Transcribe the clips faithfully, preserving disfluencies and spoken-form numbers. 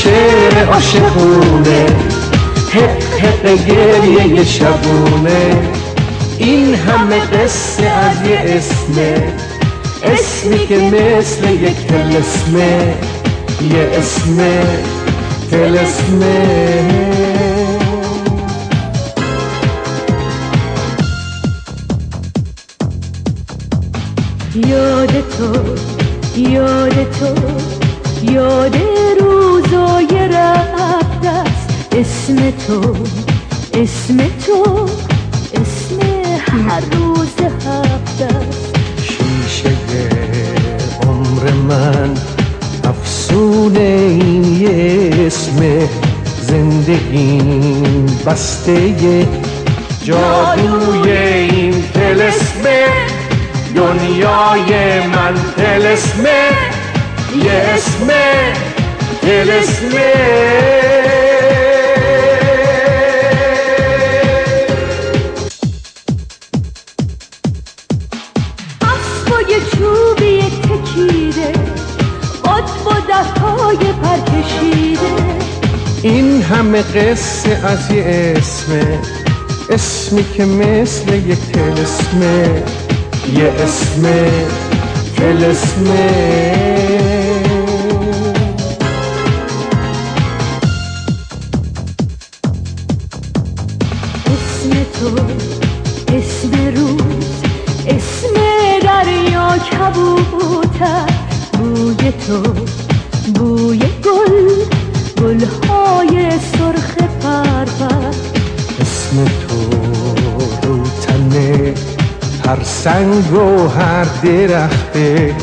شعر عاشقونه، حق حق گریه شبونه. این همه قصه از یه اسمه، اسمی که مثل یک طلسمه، یه اسمه طلسمه. یاد تو یاد تو یاد روزای رفته است، اسم تو اسم تو اسم هر روز هفته است. شیشه عمر من افسون این یه اسم، زندگیم بسته جادوی این طلسمه. دنیای من طلسمه، یه اسمه طلسمه. اسبای چوبی تکیده، باد با دستای پرکشیده. این همه قصه از یه اسمه، اسمی که مثل یک طلسمه، یه اسمه طلسمه. اسم تو اسم روز، اسم دریا کبوتر. بوی تو بوی گل، گلهای سرخ پرپر. اسم تو رو تنه هر سنگ و هر درخته،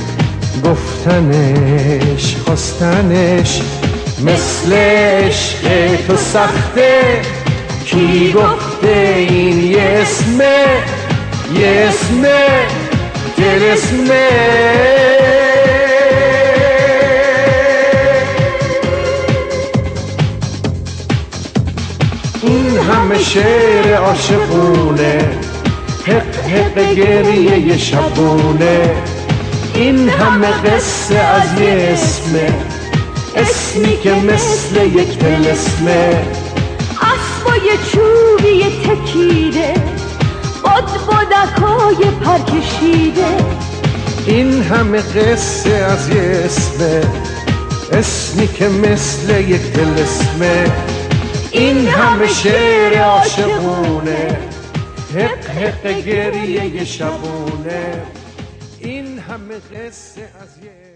گفتنش خواستنش مثل عشق تو سخته. کی گفته این یه اسمه، یه اسمه طلسمه. این همه شعر عاشقونه، حق حق گریه شبونه. این همه قصه از یه اسمه، اسمی که مثل یک طلسمه. اسبای چوبی تکیده، باد با دکای پرکشیده. این همه قصه از یه اسمه، اسمی که مثل یک طلسمه. این همه شعر عاشقونه، حق حق گریه شبونه. این همه قصه از یه